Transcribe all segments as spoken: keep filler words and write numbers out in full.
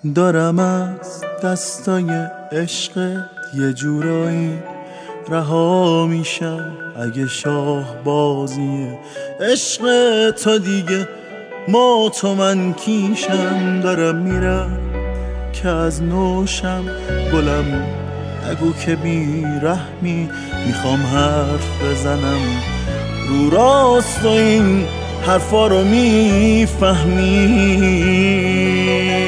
دارم از دستای عشقت یه جورایی رها میشم. اگه شاه بازی عشق تو دیگه ما تو من کیشم. دارم میرم که از نوشم گلم نگو که بی رحمی. میخوام حرف بزنم رو راست و این حرفا رو میفهمی.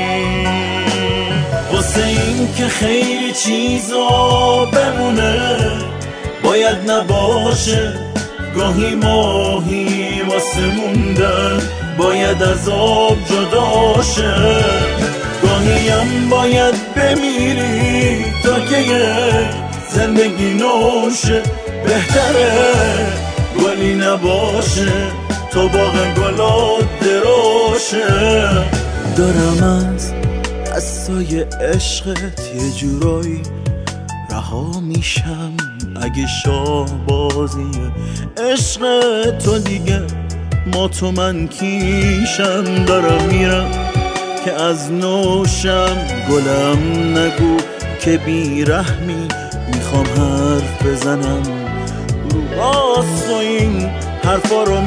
واسه این که خیلی چیزا بمونه باید نباشه، گاهی ماهی واسه موندن باید از آب جدا شه. گاهی هم باید بمیری تا که یک زندگی نوشه. بهتره گلی نباشه تو باغ گلات دروشه. دارم از دستای عشقت یه جورایی رها میشم. اگه شاه بازی عشق تو دیگه ما تو من کیشم. دارم میرم که از نوشم گلم نگو که بی رحمی. میخوام حرف بزنم رو راست و این حرفا رو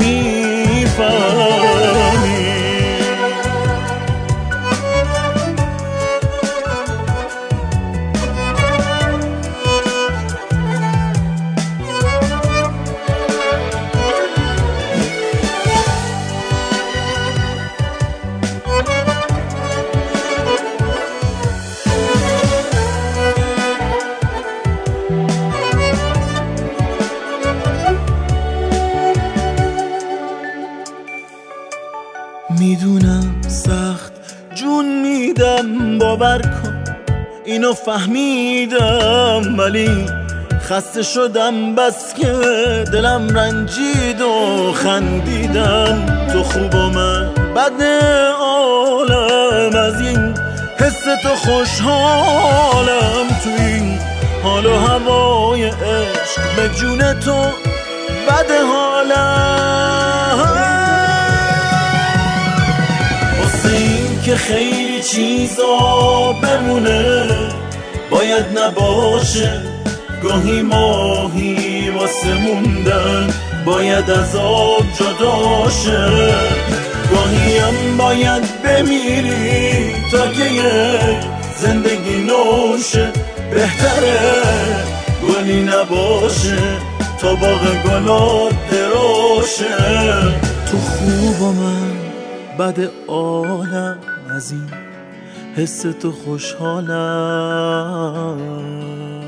میفهمی. میدونم سخت جون میدم باور کن اینو فهمیدم، ولی خسته شدم بس که دلم رنجید و خندیدم. تو خوب و من بد عالم، از این حس تو خوشحالم. تو این حال و هوای عشق به جون تو بد حالم. که خیلی چیزا بمونه باید نباشه، گاهی ماهی واسه موندن باید از آب جدا شه. گاهی هم باید بمیری تا که یک زندگی نوشه. بهتره گلی نباشه تا باغ گلات دروشه. تو خوب و من بد عالم، از این حس تو خوشحالم.